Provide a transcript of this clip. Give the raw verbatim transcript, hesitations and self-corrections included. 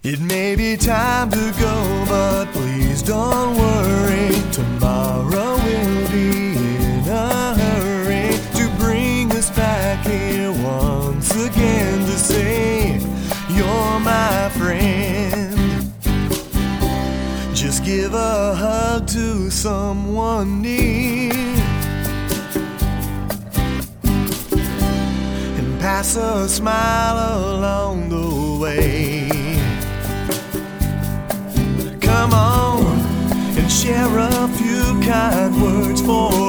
It may be time to go, but please don't worry. Tomorrow we'll be in a hurry to bring us back here once again to say you're my friend. Just give a hug to someone near and pass a smile along the way. Come on and share a few kind words for